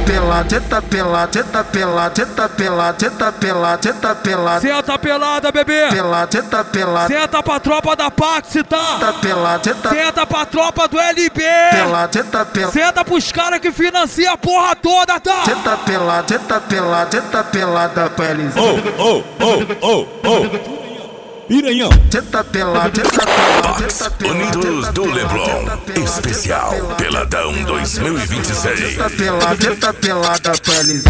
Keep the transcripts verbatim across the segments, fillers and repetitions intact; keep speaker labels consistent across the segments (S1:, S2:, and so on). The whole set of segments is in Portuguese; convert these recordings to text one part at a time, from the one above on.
S1: pelada, teta pelada, teta pelada, teta pelada, teta pelada, teta pelada.
S2: Senta pelada, bebê.
S1: Pelada, teta pelada.
S2: Senta pra tropa da Pax, tá?
S1: Teta pelada, teta.
S2: Senta pra tropa do L B.
S1: Pelada, teta pelada.
S2: Senta pros caras que financia a porra toda, tá?
S1: Teta pelada, teta pelada, teta pelada pra eles.
S3: Oh, oh, oh, oh, oh. Piranhão.
S1: Teta pelada, teta pelada,
S4: Pax Unidos do Leblon. Especial Peladão dois mil e vinte e seis.
S1: Teta pelada, teta pelada pra eles.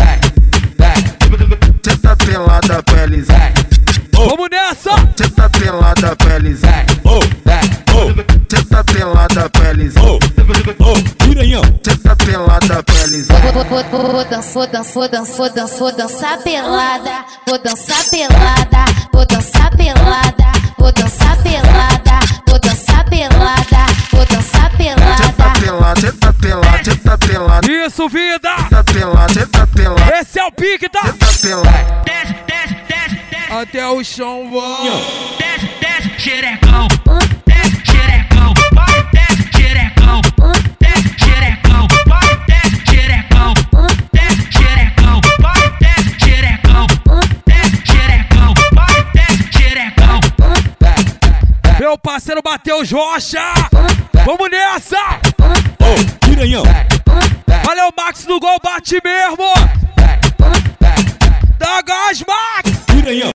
S1: Teta pelada pra eles.
S2: Vamos nessa!
S1: Teta pelada pra eles.
S3: Oh, oh,
S1: Teta pelada pra eles.
S3: oh, oh. Piranhão.
S1: Teta pelada pra eles.
S5: Vou, vou, vou, vou dançar, vou dançar, vou dançar, vou dançar, vou dançar pelada. Vou dançar pelada, vou dançar pelada. Vou dançar pelada, vou dançar pelada. Vou dançar
S1: Teta
S5: pelada.
S1: pelada, teta pelada, teta pelada.
S2: Isso, vida!
S1: Teta pelada, teta pelada.
S2: Esse é o pique, tá?
S1: Teta pelada.
S6: Desce, desce, desce, desce.
S2: Até o chão vai.
S6: Desce, desce, xerecão. Desce, xerecão. Vai, desce, xerecão. Desce, xerecão. Vai, desce, xerecão. Desce, xerecão. Vai, desce, xerecão. Desce, xerecão. Vai, desce, xerecão.
S2: Meu parceiro bateu Jocha!